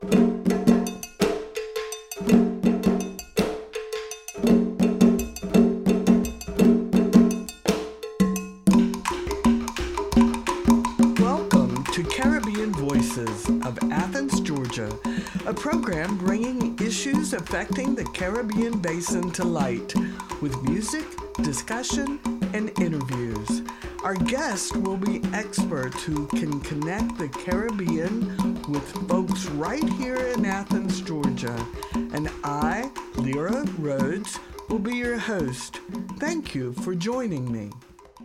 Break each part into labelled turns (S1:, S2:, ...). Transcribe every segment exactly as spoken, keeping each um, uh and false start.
S1: Welcome to Caribbean Voices of Athens, Georgia, a program bringing issues affecting the Caribbean basin to light with music, discussion, and interviews. Our guests will be experts who can connect the Caribbean with folks right here in Athens, Georgia. And I, Lyra Rhodes, will be your host. Thank you for joining me.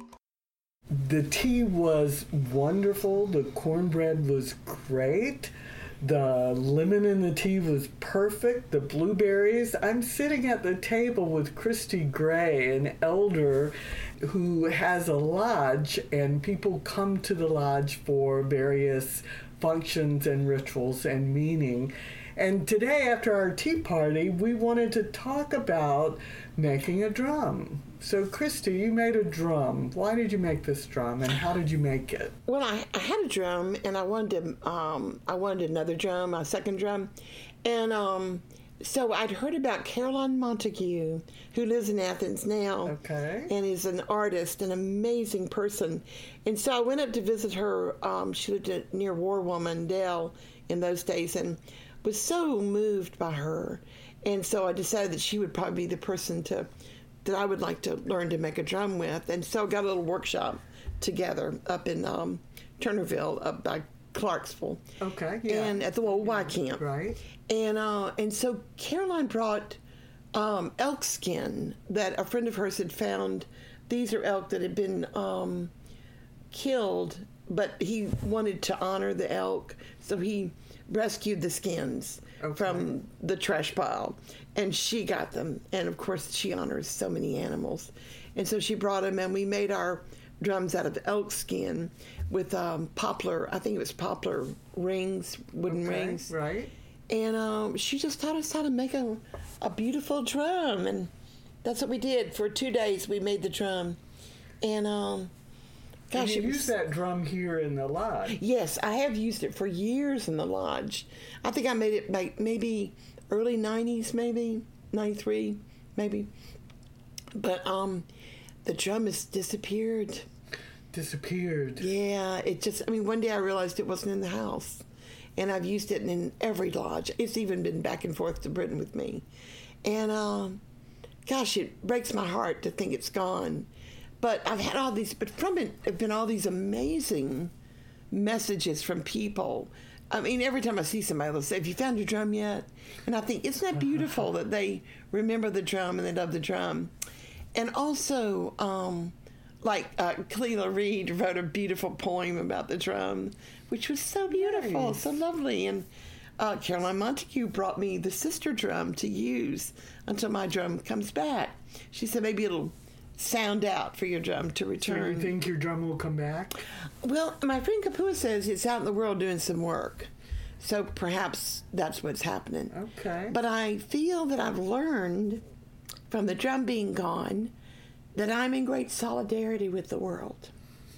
S1: The tea was wonderful. The cornbread was great. The lemon in the tea was perfect. The blueberries. I'm sitting at the table with Christy Gray, an elder who has a lodge, and people come to the lodge for various functions and rituals and meaning. And today, after our tea party, we wanted to talk about making a drum. So, Christy, you made a drum. Why did you make this drum, and how did you make it?
S2: Well, I, I had a drum, and I wanted to, um, I wanted another drum, a second drum, and um, so I'd heard about Caroline Montague, who lives in Athens now,
S1: Okay.
S2: and is an artist, an amazing person, and so I went up to visit her. Um, she lived at, near War Woman Dell in those days, and was so moved by her, and so I decided that she would probably be the person to. that I would like to learn to make a drum with. And so got a little workshop together up in um, Turnerville, up by Clarksville.
S1: Okay, yeah.
S2: And at the old Y camp.
S1: Right.
S2: And uh, and so Caroline brought um, elk skin that a friend of hers had found. These are elk that had been um, killed, but he wanted to honor the elk, so he rescued the skins okay. from the trash pile. And she got them. And, of course, she honors so many animals. And so she brought them, and we made our drums out of elk skin with um, poplar, I think it was poplar rings, wooden
S1: okay,
S2: rings.
S1: Right.
S2: And um, she just taught us how to make a, a beautiful drum. And that's what we did. For two days, we made the drum. And, um, gosh,
S1: and you
S2: it was,
S1: use that drum here in the lodge.
S2: Yes, I have used it for years in the lodge. I think I made it by maybe early nineties, maybe ninety-three, maybe. But um, the drum has disappeared.
S1: Disappeared.
S2: Yeah, it just. I mean, one day I realized it wasn't in the house, and I've used it in every lodge. It's even been back and forth to Britain with me, and um, gosh, it breaks my heart to think it's gone. But I've had all these. But from it have been all these amazing messages from people. I mean, every time I see somebody, they'll say, "Have you found your drum yet?" And I think, isn't that beautiful that they remember the drum and they love the drum? And also, um, like uh, Cleela Reed wrote a beautiful poem about the drum, which was so beautiful,
S1: nice.
S2: so lovely. And uh, Caroline Montague brought me the sister drum to use until my drum comes back. She said maybe it'll sound out for your drum to return.
S1: So you think your drum will come back?
S2: Well, my friend Kapua says it's out in the world doing some work. So perhaps that's what's happening.
S1: Okay.
S2: But I feel that I've learned from the drum being gone that I'm in great solidarity with the world.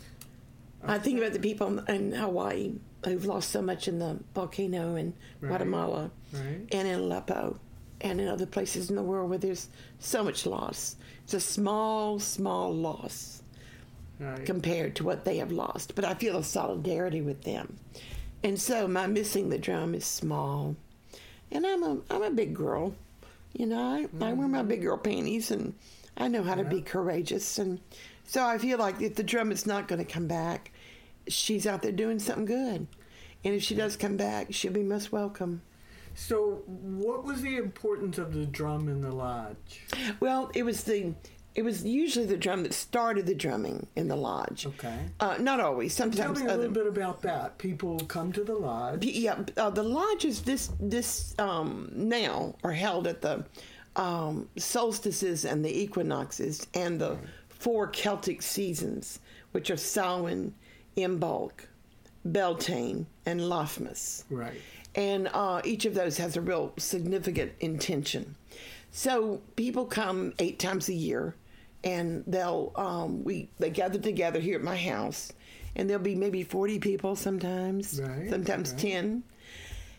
S2: Okay. I think about the people in Hawaii who've lost so much in the volcano in right. Guatemala
S1: right.
S2: and in Aleppo and in other places in the world where there's so much loss. It's a small, small loss right. compared to what they have lost. But I feel a solidarity with them. And so my missing the drum is small. And I'm a I'm a big girl. You know, I, mm-hmm. I wear my big girl panties, and I know how yeah. to be courageous. And so I feel like if the drum is not going to come back, she's out there doing something good. And if she does come back, she'll be most welcome.
S1: So what was the importance of the drum in the lodge?
S2: Well, it was the it was usually the drum that started the drumming in the lodge.
S1: Okay.
S2: Uh, not always. Sometimes.
S1: Tell me a
S2: other,
S1: little bit about that. People come to the lodge.
S2: Yeah, uh, the lodges this this um, now are held at the um, solstices and the equinoxes and the right. four Celtic seasons, which are Samhain, Imbolc, Beltane, and Lothmas.
S1: Right.
S2: And uh, each of those has a real significant intention. So people come eight times a year, and they'll um, we they gather together here at my house, and there'll be maybe forty people sometimes,
S1: right,
S2: sometimes
S1: right.
S2: ten.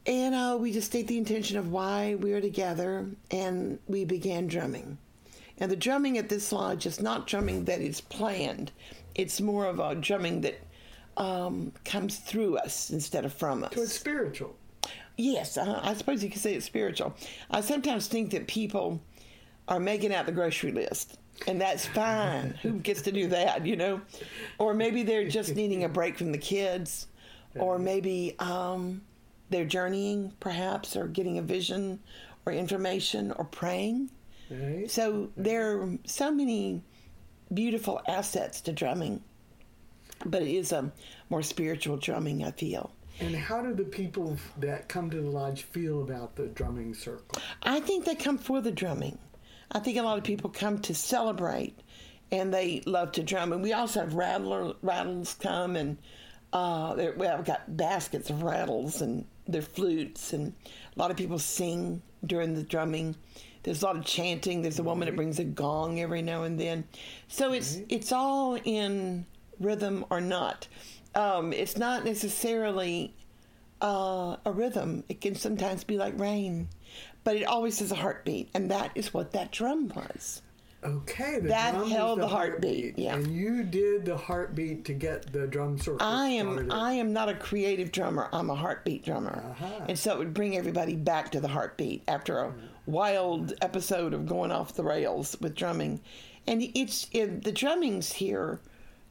S2: And uh, we just state the intention of why we are together, and we began drumming. And the drumming at this lodge is not drumming that is planned. It's more of a drumming that um, comes through us instead of from us.
S1: So it's spiritual.
S2: Yes, uh, I suppose you could say it's spiritual. I sometimes think that people are making out the grocery list, and that's fine. Who gets to do that, you know? Or maybe they're just needing a break from the kids, or maybe um, they're journeying, perhaps, or getting a vision or information or praying.
S1: Right.
S2: So there are so many beautiful assets to drumming, but it is a more spiritual drumming, I feel.
S1: And how do the people that come to the lodge feel about the drumming circle?
S2: I think they come for the drumming. I think a lot of people come to celebrate, and they love to drum. And we also have rattler, rattles come, and uh, well, I've got baskets of rattles, and they're flutes, and a lot of people sing during the drumming. There's a lot of chanting. There's a woman that brings a gong every now and then. So it's right. it's all in rhythm or not. Um, it's not necessarily uh, a rhythm. It can sometimes be like rain, but it always has a heartbeat, and that is what that drum was.
S1: Okay, the
S2: that
S1: drum
S2: held
S1: the,
S2: the heartbeat. heartbeat. Yeah,
S1: and you did the heartbeat to get the drum circle
S2: I am.
S1: started.
S2: I am not a creative drummer. I'm a heartbeat drummer, uh-huh. and so it would bring everybody back to the heartbeat after a wild episode of going off the rails with drumming. And it's it, the drummings here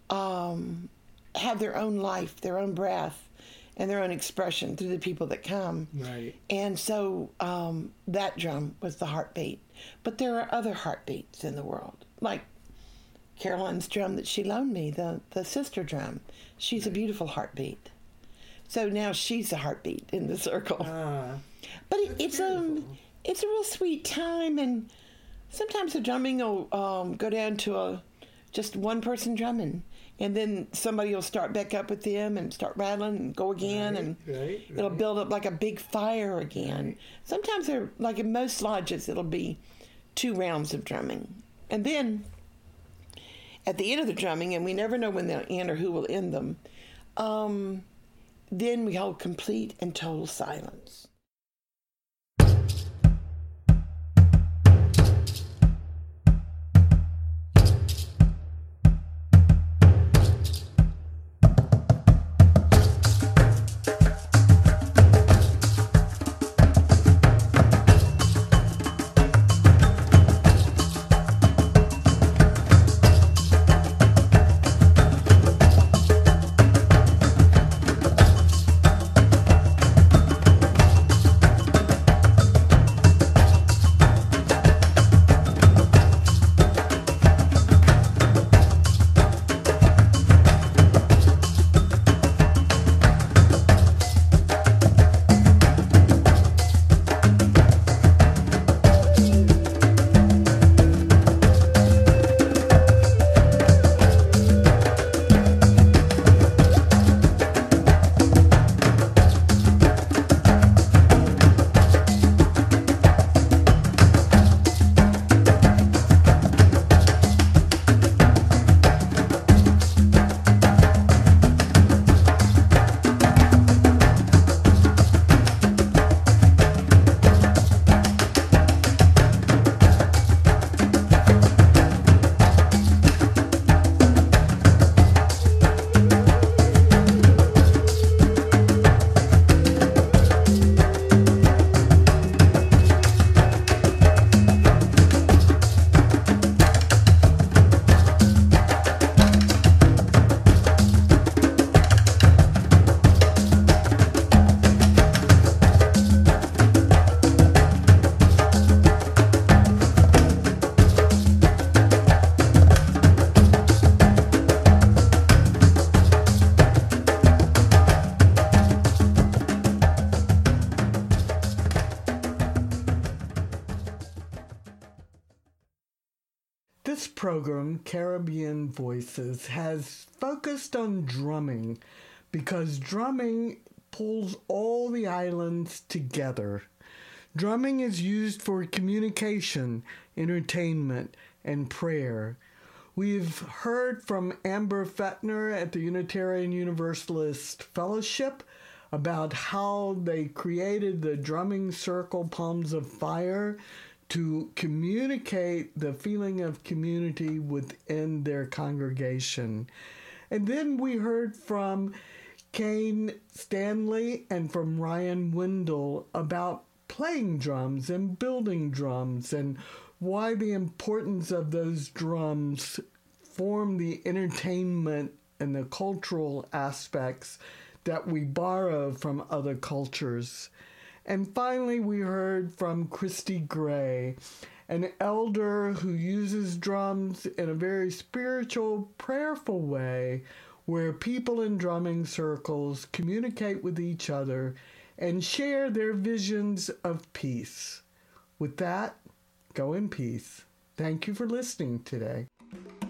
S2: um, have their own life, their own breath, and their own expression through the people that come.
S1: Right.
S2: And so um, that drum was the heartbeat. But there are other heartbeats in the world, like Caroline's drum that she loaned me, the, the sister drum. She's a beautiful heartbeat. So now she's a heartbeat in the circle.
S1: Uh,
S2: but it, it's a it's a real sweet time, and sometimes the drumming will um, go down to a just one person drumming, and then somebody will start back up with them and start rattling and go again,
S1: right,
S2: and
S1: right, right.
S2: it'll build up like a big fire again.
S1: Right.
S2: Sometimes they're like in most lodges, it'll be two rounds of drumming, and then at the end of the drumming, and we never know when they'll end or who will end them, um, then we hold complete and total silence.
S1: This program, Caribbean Voices, has focused on drumming because drumming pulls all the islands together. Drumming is used for communication, entertainment, and prayer. We've heard from Amber Fettner at the Unitarian Universalist Fellowship about how they created the drumming circle Palms of Fire to communicate the feeling of community within their congregation. And then we heard from Kane Stanley and from Ryan Wendell about playing drums and building drums and why the importance of those drums form the entertainment and the cultural aspects that we borrow from other cultures. And finally, we heard from Christy Gray, an elder who uses drums in a very spiritual, prayerful way, where people in drumming circles communicate with each other and share their visions of peace. With that, go in peace. Thank you for listening today.